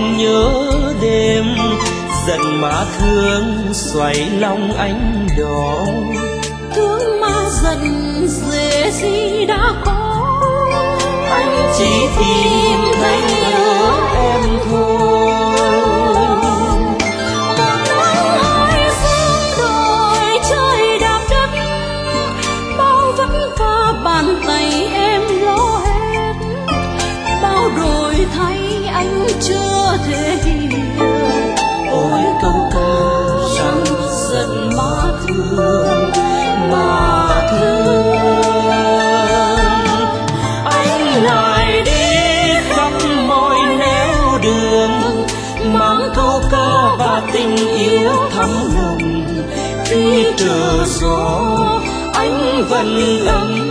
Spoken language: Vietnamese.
lòng nhớ đêm, giận mà thương xoay lòng anh đỏ. Thương mà giận dễ gì đã có, anh chỉ tìm thấy nhớ em thôi. một nắng hai sương đồi trời đạp đất, bao vất vả bàn tay em lo hết, bao đổi thay anh chưa thể hiểu. Ôi câu ca rằng giận mà thương, mà thương. Anh lại đi khắp mọi nẻo đường, mang câu ca và tình yêu thắm nồng. Khi trở gió anh vẫn ấm